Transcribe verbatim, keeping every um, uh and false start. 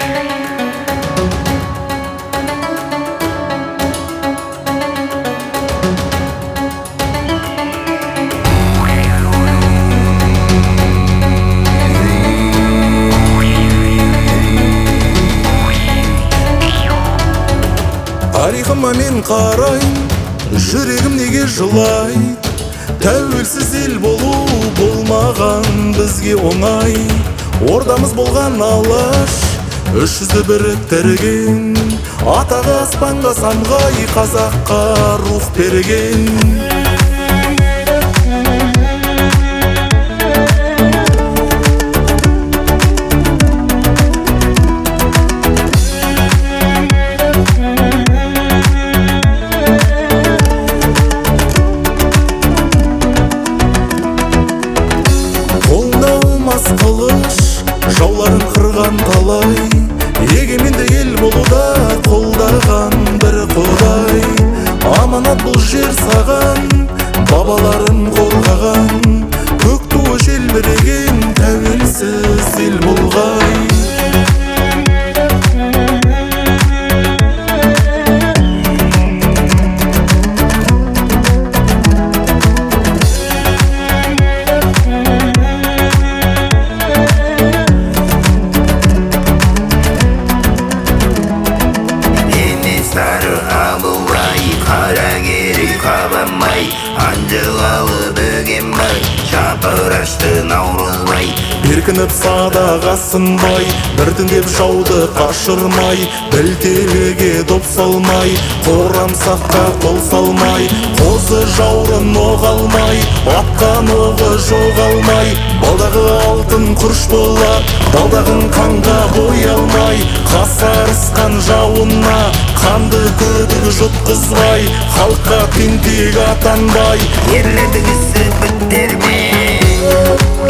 Тарихыма мен қарайм, жүрегім неге жылайды? Тәуелсіз ел болу болмаған бізге оңай. Ордамыз болған алаш, үш жүзді біріктірген, атағы аспанға самғай, қазаққа рух берген. Қылыш жауларын қырған талай, егеменді ел болуда қолдаған бір Құдай. Аманат бұл жер саған, бабаларым қорғаған, көк туы желбіреген тәуелсіз ел болғай. Анжылалы бөгенбай, шапырашты наурызбай. Беркініп садаға сынбай, біртіндеп жауды қашырмай, білтеліге доп салмай, қорамсаққа қол салмай, қозы жаурын оғалмай, атқан оғы жоғалмай. Балдағы алтын құрыш болар, балдағын қанға боялмай, қасарысқан жауына қанды күдік жұтқызбай, халыққа тентек атанбай. Ерлердің ісі бітер ме?